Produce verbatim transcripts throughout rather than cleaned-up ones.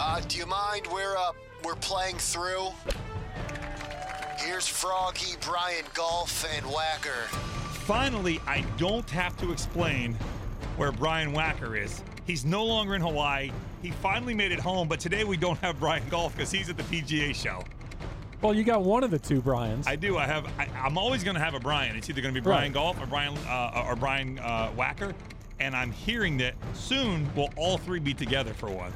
Uh, do you mind? We're uh, we're playing through. Here's Froggy, Brian Golf, and Wacker. Finally, I don't have to explain where Brian Wacker is. He's no longer in Hawaii. He finally made it home, but today we don't have Brian Golf because he's at the P G A show. Well, you got one of the two Brians. I do. I have. I, I'm always going to have a Brian. It's either going to be Brian Right. Golf or Brian uh, or Brian uh, Wacker, and I'm hearing that soon we'll all three be together for one.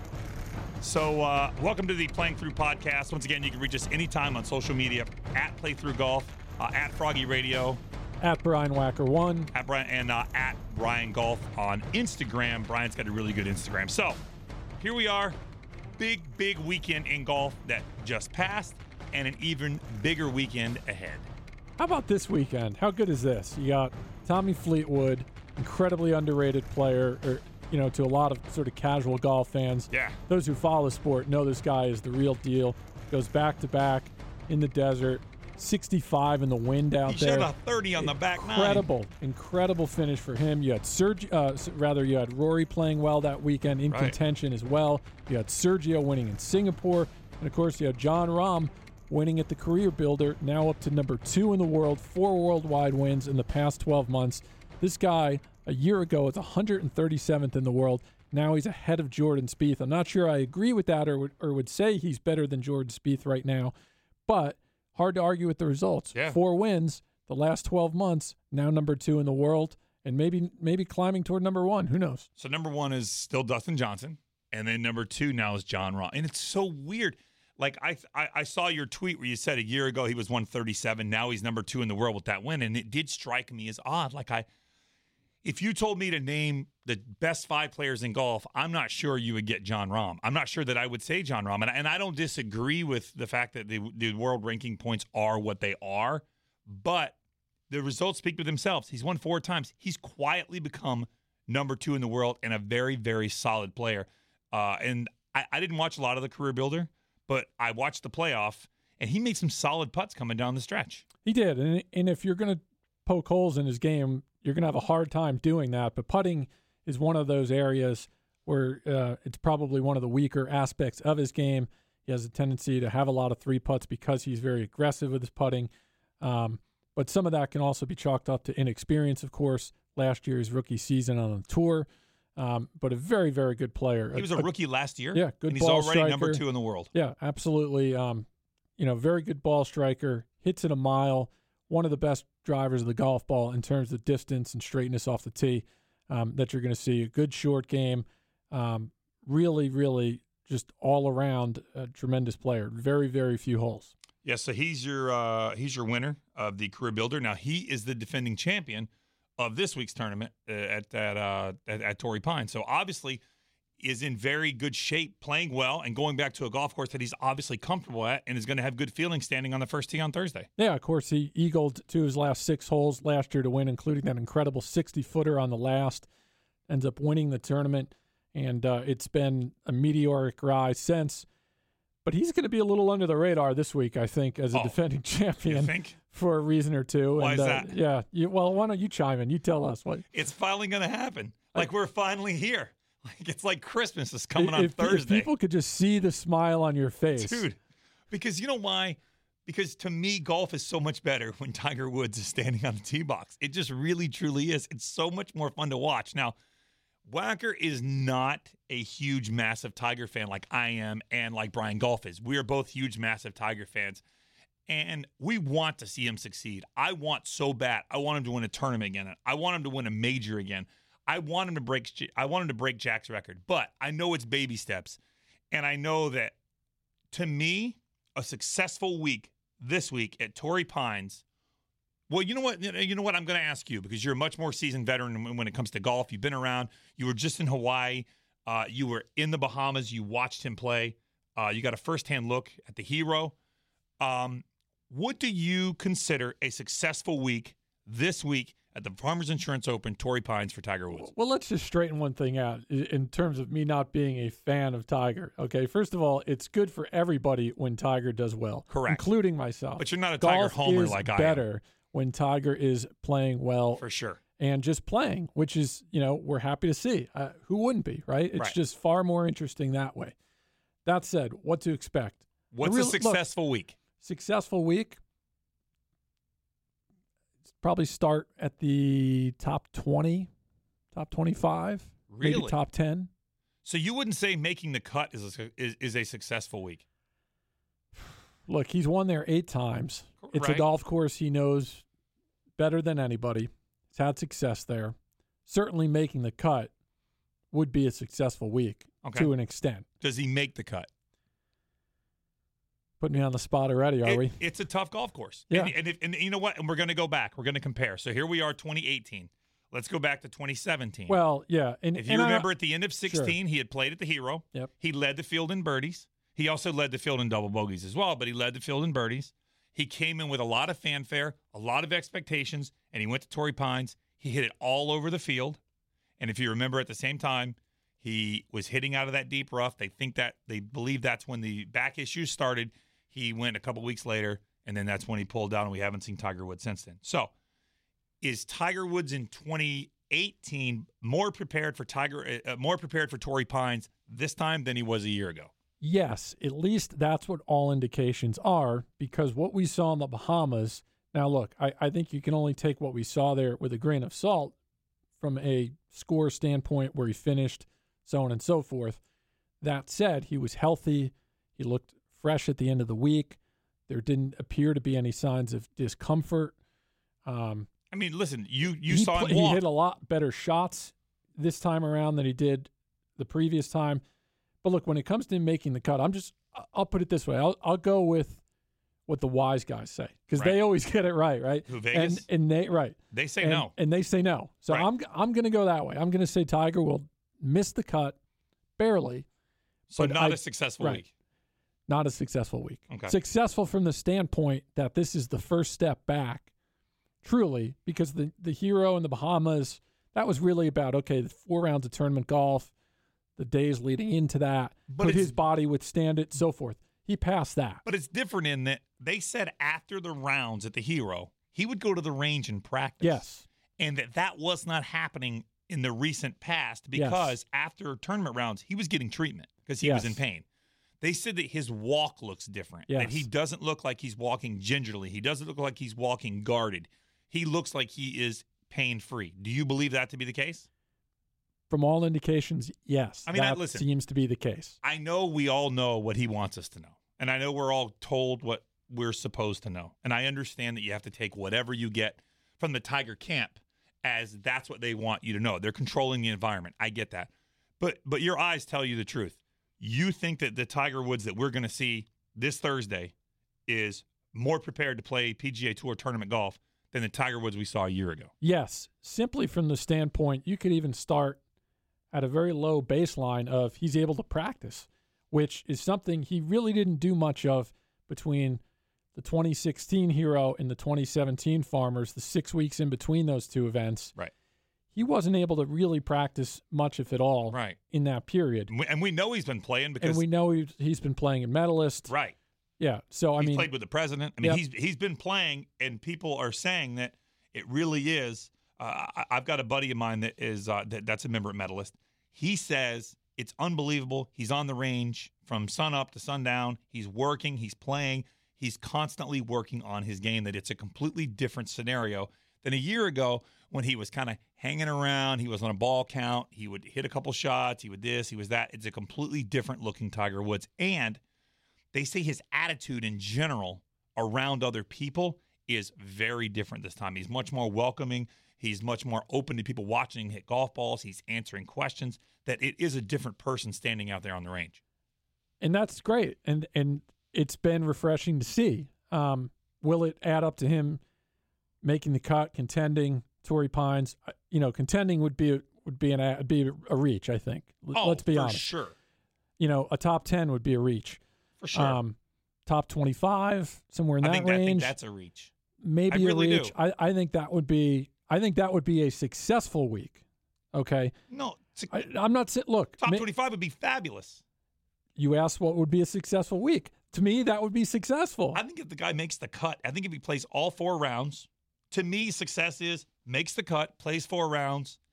So, uh, welcome to the Playing Through podcast. Once again, you can reach us anytime on social media at Playthrough Golf, uh, at Froggy Radio, At Brian Wacker one. at Brian, and uh, at Brian Golf on Instagram. Brian's got a really good Instagram. So, here we are. Big, big weekend in golf that just passed, and an even bigger weekend ahead. How about this weekend? How good is this? You got Tommy Fleetwood, incredibly underrated player, or you know, to a lot of sort of casual golf fans. Yeah. Those who follow the sport know this guy is the real deal. Goes back to back in the desert, sixty-five in the wind out He there. shot a thirty on the back nine. Incredible, incredible finish for him. You had Sergio, uh, s- rather you had Rory playing well that weekend in Right. contention as well. You had Sergio winning in Singapore, and of course you had John Rahm winning at the Career Builder, now up to number two in the world, four worldwide wins in the past twelve months. This guy a year ago was one hundred thirty-seventh in the world. Now he's ahead of Jordan Spieth. I'm not sure I agree with that or would, or would say he's better than Jordan Spieth right now, but hard to argue with the results. Yeah. Four wins the last twelve months, now number two in the world, and maybe maybe climbing toward number one. Who knows? So number one is still Dustin Johnson, and then number two now is John Rahm. And it's so weird. Like, I, I I saw your tweet where you said a year ago he was one thirty-seven. Now he's number two in the world with that win, and it did strike me as odd. Like, I, if you told me to name the best five players in golf, I'm not sure you would get John Rahm. I'm not sure that I would say John Rahm. And, and I don't disagree with the fact that the, the world ranking points are what they are, but the results speak for themselves. He's won four times. He's quietly become number two in the world and a very, very solid player. Uh, and I, I didn't watch a lot of the Career Builder, but I watched the playoff, and he made some solid putts coming down the stretch. He did, and and if you're going to poke holes in his game, you're going to have a hard time doing that. But putting is one of those areas where uh, it's probably one of the weaker aspects of his game. He has a tendency to have a lot of three putts because he's very aggressive with his putting. Um, but some of that can also be chalked up to inexperience, of course. Last year's rookie season on the tour, um, but a very, very good player. He was a, a rookie last year. Yeah, good and he's ball already striker. number two in the world. Yeah, absolutely. Um, you know, very good ball striker, hits it a mile, one of the best drivers of the golf ball in terms of distance and straightness off the tee um, that you're going to see. A good short game, um, really, really just all around a tremendous player. Very, very few holes. Yeah, so he's your uh, he's your winner of the Career Builder. Now he is the defending champion of this week's tournament uh, at at, uh, at at Torrey Pines. So obviously is in very good shape, playing well, and going back to a golf course that he's obviously comfortable at and is going to have good feeling standing on the first tee on Thursday. Yeah, of course, he eagled to his last six holes last year to win, including that incredible sixty-footer on the last. Ends up winning the tournament, and uh, it's been a meteoric rise since. But he's going to be a little under the radar this week, I think, as a Oh, defending champion You think? for a reason or two. Why and, is uh, that? Yeah, you, well, why don't you chime in? You tell us. What, It's finally going to happen. Like we're finally here. Like it's like Christmas is coming on if, Thursday. If people could just see the smile on your face. Dude, because you know why? Because to me, golf is so much better when Tiger Woods is standing on the tee box. It just really, truly is. It's so much more fun to watch. Now, Wacker is not a huge, massive Tiger fan like I am and like Brian Golf is. We are both huge, massive Tiger fans, and we want to see him succeed. I want so bad. I want him to win a tournament again. I want him to win a major again. I want him to break. I want him to break Jack's record, but I know it's baby steps, and I know that to me, a successful week this week at Torrey Pines. Well, you know what? You know what? I'm going to ask you because you're a much more seasoned veteran when it comes to golf. You've been around. You were just in Hawaii. Uh, you were in the Bahamas. You watched him play. Uh, you got a firsthand look at the hero. Um, what do you consider a successful week this week at the Farmers Insurance Open, Torrey Pines for Tiger Woods? Well, let's just straighten one thing out in terms of me not being a fan of Tiger. Okay, first of all, it's good for everybody when Tiger does well, Correct, including myself. But you're not a Golf Tiger homer is like I am. better when Tiger is playing well, For sure. and just playing, which is, you know, we're happy to see. Uh, who wouldn't be, right? It's Right. just far more interesting that way. that said, what to expect? What's real- a successful look, week? Successful week. Probably start at the top twenty, top twenty-five, Really? maybe top ten. So you wouldn't say making the cut is a, is, is a successful week? Look, he's won there eight times. It's Right. a golf course he knows better than anybody. He's had success there. Certainly making the cut would be a successful week Okay. to an extent. Does he make the cut? Putting me on the spot already, are It- we? It's a tough golf course. Yeah. And, and, if, and you know what? And we're going to go back. We're going to compare. So here we are, twenty eighteen. Let's go back to twenty seventeen. Well, yeah. And, if you and I- remember at the end of sixteen, he had played at the Hero. Yep. He led the field in birdies. He also led the field in double bogeys as well, but he led the field in birdies. He came in with a lot of fanfare, a lot of expectations, and he went to Torrey Pines. He hit it all over the field. And if you remember at the same time, he was hitting out of that deep rough. They think that they believe that's when the back issues started. He went a couple weeks later, and then that's when he pulled down, and we haven't seen Tiger Woods since then. So, is Tiger Woods in twenty eighteen more prepared for Tiger, uh, more prepared for Torrey Pines this time than he was a year ago? Yes, at least that's what all indications are, because what we saw in the Bahamas. Now, look, I, I think you can only take what we saw there with a grain of salt from a score standpoint where he finished, so on and so forth. That said, he was healthy. He looked fresh at the end of the week. There didn't appear to be any signs of discomfort. Um, I mean, listen, you you he saw pl- him walk. He hit a lot better shots this time around than he did the previous time. But look, when it comes to making the cut, I'm just, I'll put it this way. I'll, I'll go with what the wise guys say, because Right. they always get it right, right? Who, Vegas? And, and they, right. They say and, no. And they say no. So Right. I'm, I'm going to go that way. I'm going to say Tiger will miss the cut barely. So but not I- a successful right. week. Not a successful week. Okay. Successful from the standpoint that this is the first step back, truly, because the, the Hero in the Bahamas, that was really about, okay, the four rounds of tournament golf, the days leading into that, But could it's- his body withstand it, so forth. He passed that. But it's different in that they said after the rounds at the Hero, he would go to the range and practice. Yes. And that that was not happening in the recent past because after tournament rounds, he was getting treatment because he was Yes. in pain. They said that his walk looks different, Yes. that he doesn't look like he's walking gingerly. He doesn't look like he's walking guarded. He looks like he is pain-free. Do you believe that to be the case? From all indications, yes. I mean, I- that listen. seems to be the case. I know we all know what he wants us to know. And I know we're all told what we're supposed to know. And I understand that you have to take whatever you get from the Tiger camp as that's what they want you to know. They're controlling the environment. I get that. But but your eyes tell you the truth. You think that the Tiger Woods that we're going to see this Thursday is more prepared to play P G A Tour tournament golf than the Tiger Woods we saw a year ago. Yes. Simply from the standpoint, you could even start at a very low baseline of he's able to practice, which is something he really didn't do much of between the twenty sixteen Hero and the twenty seventeen Farmers, the six weeks in between those two events. Right. He wasn't able to really practice much, if at all, Right. in that period. And we, and we know he's been playing because And we know he's, he's been playing in Medalist. right. Yeah. So, I He mean, played with the president. I mean, Yep. he's he's been playing, and people are saying that it really is. Uh, I, I've got a buddy of mine that is uh, that, that's a member at Medalist. He says it's unbelievable. He's on the range from sun up to sundown. He's working. He's playing. He's constantly working on his game. That it's a completely different scenario than a year ago when he was kind of hanging around. He was on a ball count. He would hit a couple shots. He would this. He was that. It's a completely different looking Tiger Woods, and they say his attitude in general around other people is very different this time. He's much more welcoming. He's much more open to people watching him hit golf balls. He's answering questions. That it is a different person standing out there on the range. and that's great. And, and it's been refreshing to see. Um, will it add up to him making the cut, contending, Torrey Pines? Uh, You know, contending would be a, would be an a, be a reach, I think. L- Oh, Let's be for honest. sure. You know, a top ten would be a reach. For sure. Um, top twenty-five, somewhere in I that think, that, I range. think that's a reach. maybe I really a reach. do. I, I think that would be. I think that would be a successful week. Okay, No, it's a- I, I'm not saying. Look, top ma- twenty-five would be fabulous. you asked what would be a successful week. To me, that would be successful. I think if the guy makes the cut, I think if he plays all four rounds, to me, success is makes the cut, plays four rounds,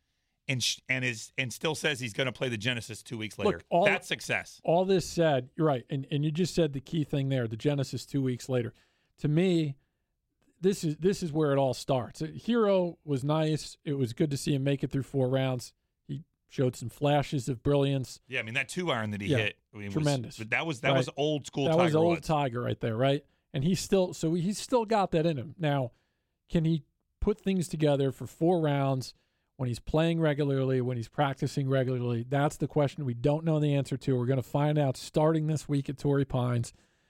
and sh- and is and still says he's going to play the Genesis two weeks later. Look, all, That's success. All this said, you're right, and and you just said the key thing there, the Genesis two weeks later. To me, this is this is where it all starts. Hero was nice. It was good to see him make it through four rounds. He showed some flashes of brilliance. Yeah, I mean that two iron that he yeah, hit, I mean, tremendous. Was, that was that right? was old school. That Tiger was old Woods. Tiger right there, right? And he's still so he's still got that in him. Now, can he put things together for four rounds when he's playing regularly, when he's practicing regularly? That's the question we don't know the answer to. We're going to find out starting this week at Torrey Pines.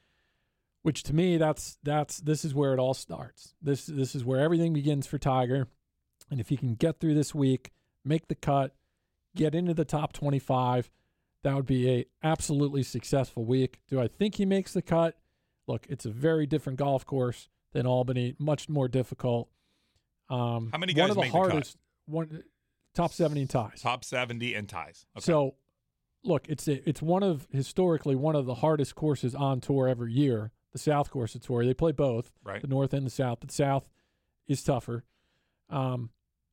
Which to me, that's that's this is where it all starts. This this is where everything begins for Tiger. And if he can get through this week, make the cut, get into the top twenty-five, that would be a absolutely successful week. Do I think he makes the cut? Look, it's a very different golf course than Albany, much more difficult. Um, How many guys one of the make hardest, the cut? One top seventy and ties. Top seventy and ties. Okay. So, look, it's a, it's one of historically one of the hardest courses on tour every year. The South course at Torrey. They play both, right. The North and the South. The South is tougher. Um,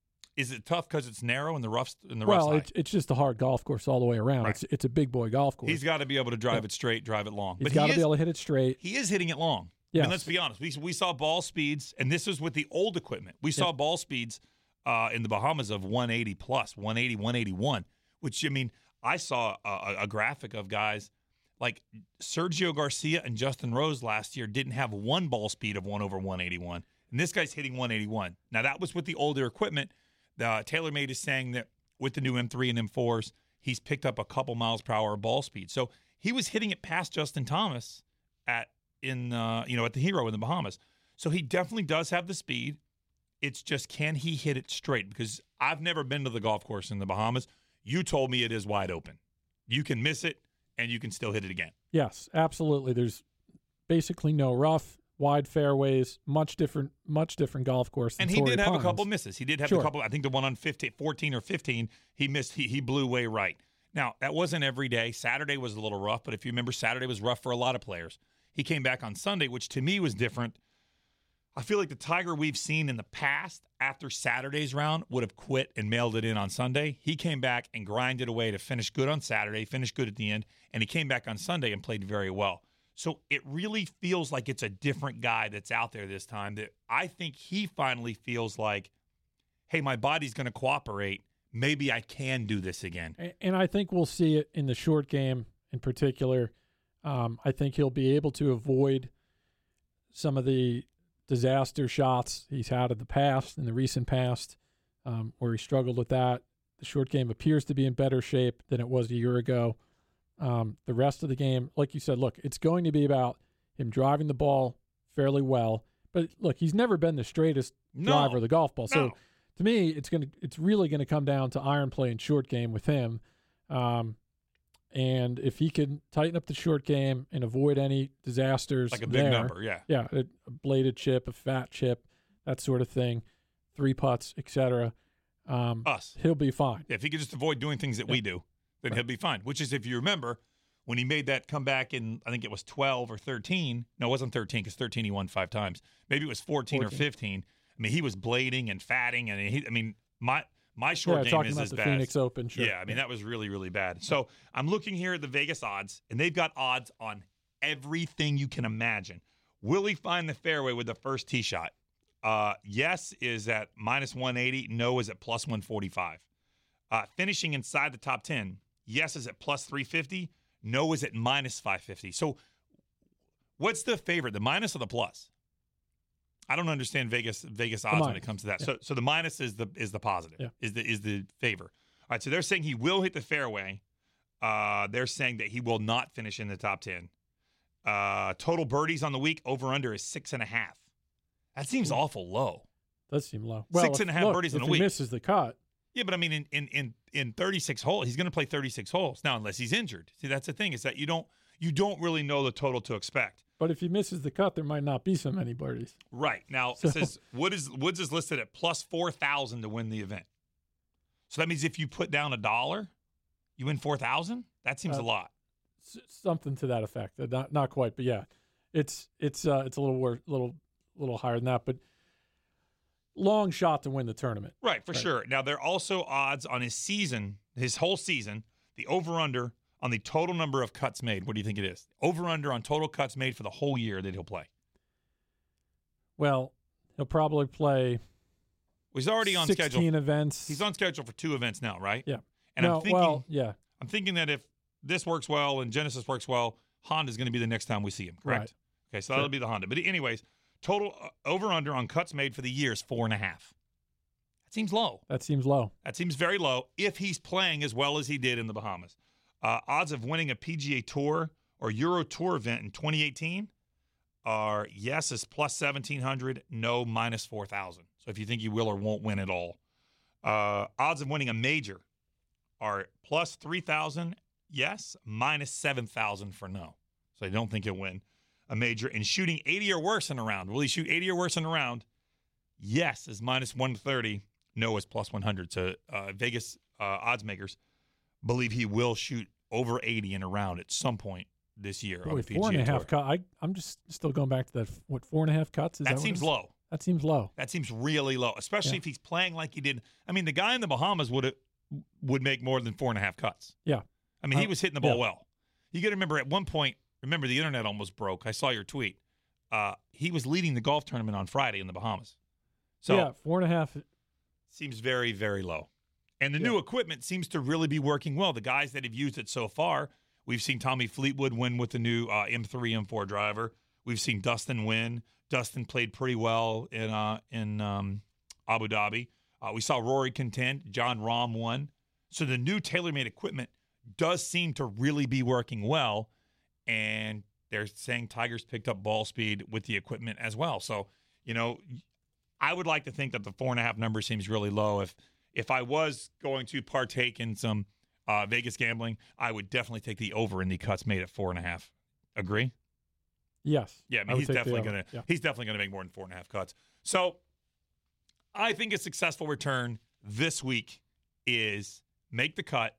is it tough because it's narrow and the rough in the well, rough it's, it's just a hard golf course all the way around. Right. It's it's a big boy golf course. He's got to be able to drive yeah. it straight, drive it long. He's but got he to is, be able to hit it straight. He is hitting it long. Yes. I mean, let's be honest. We we saw ball speeds, and this is with the old equipment. We saw yep. ball speeds uh, in the Bahamas of one eighty plus, one eighty, one eighty-one, which, I mean, I saw a, a graphic of guys like Sergio Garcia and Justin Rose last year didn't have one ball speed of one over one eighty-one, and this guy's hitting one eighty-one. Now, that was with the older equipment. Uh, TaylorMade is saying that with the new M three and M fours, he's picked up a couple miles per hour of ball speed. So he was hitting it past Justin Thomas at in uh, you know at the Hero in the Bahamas. So he definitely does have the speed. It's just, can he hit it straight? Because I've never been to the golf course in the Bahamas. You told me it is wide open. You can miss it, and you can still hit it again. Yes, absolutely. There's basically no rough, wide fairways, much different, much different golf course. Than And he Torrey did have Pines. a couple misses. He did have Sure. a couple. I think the one on fifteen, fourteen or fifteen, he missed. He he blew way right. Now, that wasn't every day. Saturday was a little rough, but if you remember, Saturday was rough for a lot of players. He came back on Sunday, which to me was different. I feel like the Tiger we've seen in the past after Saturday's round would have quit and mailed it in on Sunday. He came back and grinded away to finish good on Saturday, finish good at the end, and he came back on Sunday and played very well. So it really feels like it's a different guy that's out there this time, that I think he finally feels like, hey, my body's going to cooperate. Maybe I can do this again. And I think we'll see it in the short game in particular. Um, I think he'll be able to avoid some of the disaster shots he's had in the past, in the recent past, um, where he struggled with that. The short game appears to be in better shape than it was a year ago. Um, the rest of the game, like you said, look, it's going to be about him driving the ball fairly well. But look, he's never been the straightest No. driver of the golf ball. So No. to me, it's gonna, it's really going to come down to iron play and short game with him. Um, and if he can tighten up the short game and avoid any disasters, Like a big there, number, yeah. yeah, a, a bladed chip, a fat chip, that sort of thing, three putts, et cetera. Um, Us. he'll be fine. If he could just avoid doing things that we do, then Right. he'll be fine. Which is, if you remember, when he made that comeback in, I think it was twelve or thirteen. No, it wasn't thirteen, because thirteen he won five times. Maybe it was fourteen, fourteen. or fifteen. I mean, he was blading and fatting, and he, I mean, my my short Yeah, game talking is about as the bad. Phoenix Open, sure. Yeah, I mean, that was really, really bad. So I'm looking here at the Vegas odds, and they've got odds on everything you can imagine. Will he find the fairway with the first tee shot? Uh, yes is at minus one eighty. No is at plus one forty-five. Uh, finishing inside the top ten, yes is at plus three fifty. No is at minus five fifty. So what's the favorite, the minus or the plus? I don't understand Vegas Vegas odds when it comes to that. Yeah. So so the minus is the is the positive, Yeah. is the is the favor. All right, so they're saying he will hit the fairway. Uh, they're saying that he will not finish in the top ten. Uh, total birdies on the week, over under is six and a half. That seems Ooh. awful low. Does seem low. Well, Six if- and a half look, birdies in if a he week. misses the cut, Yeah, but I mean, in in in, in thirty-six holes, he's going to play thirty-six holes now, unless he's injured. See, that's the thing, is that you don't you don't really know the total to expect. but if he misses the cut, there might not be so many birdies. Right now, So- it says Wood is Woods is listed at plus four thousand to win the event. So that means if you put down a dollar, you win four thousand. That seems Uh, a lot. S- something to that effect. Uh, Not not quite, but yeah, it's it's uh, it's a little wor- little little higher than that. But long shot to win the tournament. Right, for Right. sure. Now, there are also odds on his season, his whole season, the over-under on the total number of cuts made. What do you think it is? Over-under on total cuts made for the whole year that he'll play. Well, he'll probably play He's already on sixteen schedule. events. He's on schedule for two events now, right? Yeah. And no, I'm thinking, well, yeah. I'm thinking that if this works well and Genesis works well, Honda's going to be the next time we see him, correct? Right. Okay, so Sure. that'll be the Honda. But anyways, total uh, over-under on cuts made for the year is four and a half. That seems low. That seems low. That seems very low if he's playing as well as he did in the Bahamas. Uh, odds of winning a P G A Tour or Euro Tour event in twenty eighteen are yes is plus seventeen hundred, no minus four thousand. So if you think you will or won't win at all. Uh, odds of winning a major are plus three thousand, yes, minus seven thousand for no. So I don't think he'll win a major. And shooting eighty or worse in a round. Will he shoot eighty or worse in a round? Yes is minus one thirty. No is plus one hundred. So uh, Vegas uh, odds makers believe he will shoot over eighty in a round at some point this year. Boy, on the P G A four and a Tour. half cut. I, I'm just still going back to that. What, four and a half cuts? Is that, That what it seems is? low. That seems low. That seems really low, especially Yeah. if he's playing like he did. I mean, the guy in the Bahamas would would make more than four and a half cuts. Yeah. I mean, he Uh, was hitting the ball yeah. well. You got to remember at one point, remember the internet almost broke. I saw your tweet. Uh, he was leading the golf tournament on Friday in the Bahamas. So yeah, four and a half. seems very, very low. And the Yeah. new equipment seems to really be working well. The guys that have used it so far, we've seen Tommy Fleetwood win with the new uh, M three, M four driver. We've seen Dustin win. Dustin played pretty well in uh, in um, Abu Dhabi. Uh, we saw Rory contend. John Rahm won. So the new TaylorMade equipment does seem to really be working well. And they're saying Tiger's picked up ball speed with the equipment as well. So, you know, I would like to think that the four and a half number seems really low. If if I was going to partake in some uh, Vegas gambling, I would definitely take the over in the cuts made at four and a half. Agree? Yes. Yeah, I mean would he's take the definitely over. gonna Yeah. he's definitely gonna make more than four and a half cuts. So I think a successful return this week is make the cut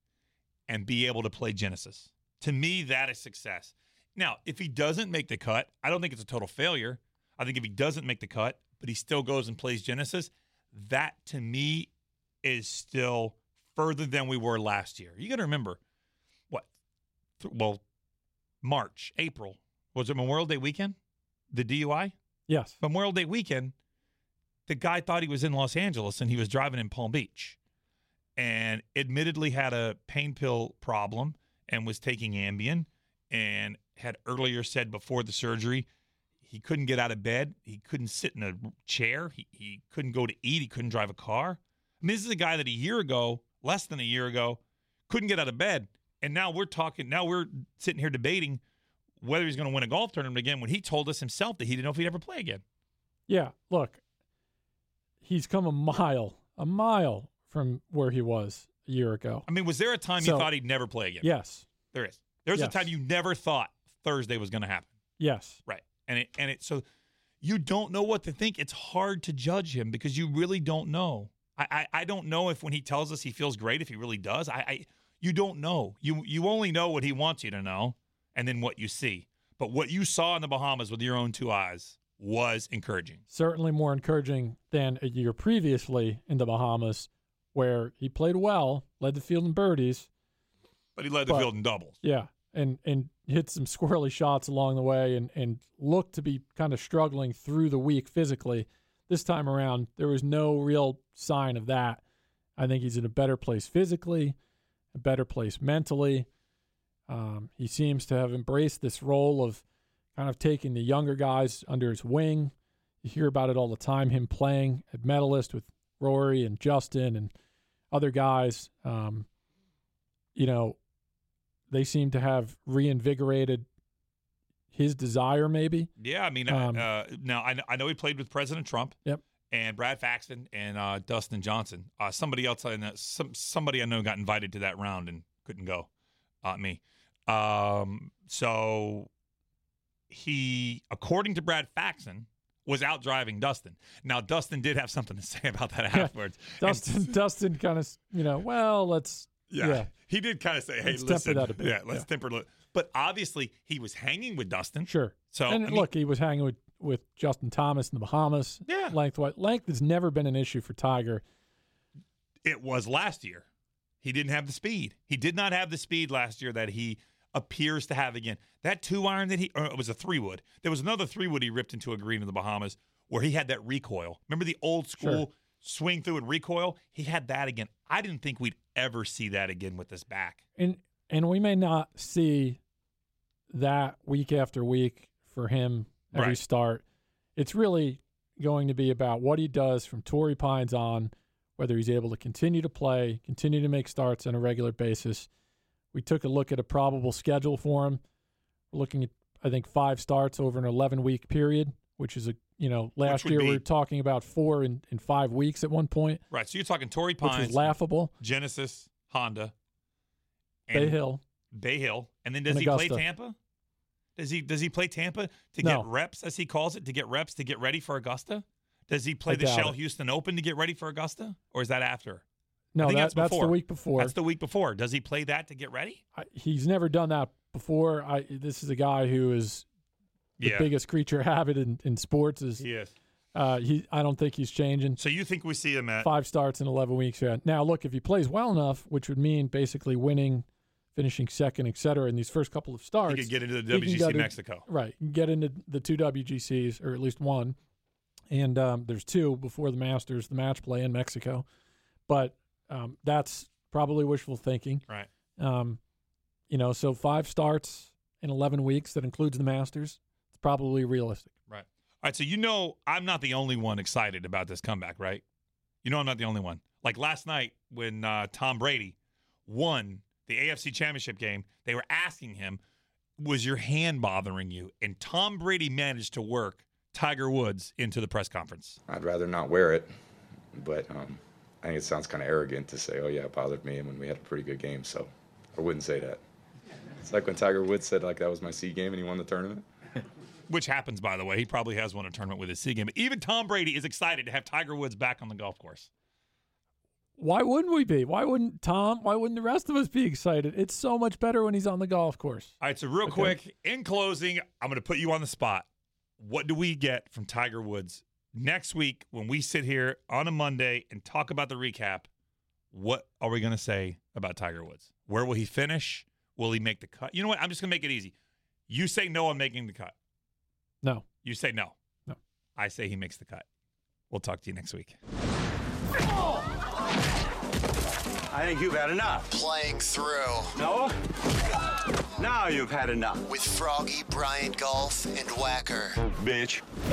and be able to play Genesis. To me, that is success. Now, if he doesn't make the cut, I don't think it's a total failure. I think if he doesn't make the cut, but he still goes and plays Genesis, that to me is still further than we were last year. You got to remember, what? Th- Well, March, April, was it Memorial Day weekend? The D U I? Yes. Memorial Day weekend, the guy thought he was in Los Angeles and he was driving in Palm Beach and admittedly had a pain pill problem and was taking Ambien and had earlier said before the surgery he couldn't get out of bed. He couldn't sit in a chair. He, he couldn't go to eat. He couldn't drive a car. I mean, this is a guy that a year ago, less than a year ago, couldn't get out of bed. And now we're talking, now we're sitting here debating whether he's going to win a golf tournament again when he told us himself that he didn't know if he'd ever play again. Yeah. Look, he's come a mile, a mile from where he was a year ago. I mean, was there a time So- you thought he'd never play again? Yes. There is. There's Yes. a time you never thought Thursday was going to happen. Yes. Right. And it and it so you don't know what to think. It's hard to judge him because you really don't know. I I, I don't know if when he tells us he feels great, if he really does. I, I you don't know. You you only know what he wants you to know and then what you see. But what you saw in the Bahamas with your own two eyes was encouraging. Certainly more encouraging than a year previously in the Bahamas, where he played well, led the field in birdies. But he led the But- field in doubles. Yeah, and and hit some squirrely shots along the way, and and looked to be kind of struggling through the week physically. This time around, there was no real sign of that. I think he's in a better place physically, a better place mentally. Um, he seems to have embraced this role of kind of taking the younger guys under his wing. You hear about it all the time, him playing at Medalist with Rory and Justin and other guys. Um, you know, they seem to have reinvigorated his desire, maybe. Yeah, I mean, Um, uh, now I, kn- I know he played with President Trump. Yep. And Brad Faxon and uh, Dustin Johnson. Uh, somebody else, I know, some somebody I know got invited to that round and couldn't go. Not me. Um, so he, according to Brad Faxon, was out driving Dustin. Now Dustin did have something to say about that afterwards. Dustin, And- Dustin kind of, you know, well, let's, Yeah. yeah. He did kind of say, hey, Let's temper listen. that a bit. Yeah, let's Yeah. temper it. But obviously, he was hanging with Dustin. sure. So and I mean, look, he was hanging with, with Justin Thomas in the Bahamas. Yeah. Length, length has never been an issue for Tiger. It was last year. He didn't have the speed. He did not have the speed last year that he appears to have again. That two iron that he, or it was a three wood. There was another three wood he ripped into a green in the Bahamas where he had that recoil. Remember the old school Sure. swing through and recoil? He had that again. I didn't think we'd ever see that again with this back. And and we may not see that week after week for him every Right. start. It's really going to be about what he does from Torrey Pines on, whether he's able to continue to play, continue to make starts on a regular basis. We took a look at a probable schedule for him. We're looking at, I think, five starts over an eleven-week period, which is a, you know, last would year be- we were talking about four in, in five weeks at one point, Right. So you're talking Torrey which Pines, was laughable. Genesis, Honda, Bay Hill. Bay Hill. And then does And he play Augusta. Tampa? Does he does he play Tampa to No. get reps, as he calls it, to get reps to get ready for Augusta? Does he play I the doubt Shell it. Houston Open to get ready for Augusta? Or is that after? No, think that, that's that's the before. week before. That's the week before. Does he play that to get ready? I, he's never done that before. I this is a guy who is the Yeah. biggest creature of habit in, in sports. Is He is. uh, he? I don't think he's changing. So you think we see him at Five starts in eleven weeks. Yeah. Now look, if he plays well enough, which would mean basically winning, finishing second, et cetera, in these first couple of starts, he could get into the he can W G go C to- Mexico. right? Get into the two W G Cs or at least one, and um, there's two before the Masters, the match play in Mexico, but um, that's probably wishful thinking. Right. Um, you know, so five starts in eleven weeks that includes the Masters. It's probably realistic. Right. All right. So you know I'm not the only one excited about this comeback, right? You know I'm not the only one. Like last night when uh, Tom Brady won the A F C Championship game, they were asking him, was your hand bothering you? And Tom Brady managed to work Tiger Woods into the press conference. I'd rather not wear it, but um, I think it sounds kind of arrogant to say, oh, yeah, it bothered me when we had a pretty good game, so I wouldn't say that. It's like when Tiger Woods said like that was my C game and he won the tournament. Which happens, by the way. He probably has won a tournament with his C game. But even Tom Brady is excited to have Tiger Woods back on the golf course. Why wouldn't we be? Why wouldn't Tom? Why wouldn't the rest of us be excited? It's so much better when he's on the golf course. All right, so real Okay. quick, in closing, I'm going to put you on the spot. What do we get from Tiger Woods next week when we sit here on a Monday and talk about the recap? What are we going to say about Tiger Woods? Where will he finish? Will he make the cut? You know what? I'm just going to make it easy. You say no on making the cut. No. You say no. No. I say he makes the cut. We'll talk to you next week. I think you've had enough. Playing through No? Now you've had enough. with Froggy, Brian Golf, and Whacker. Bitch.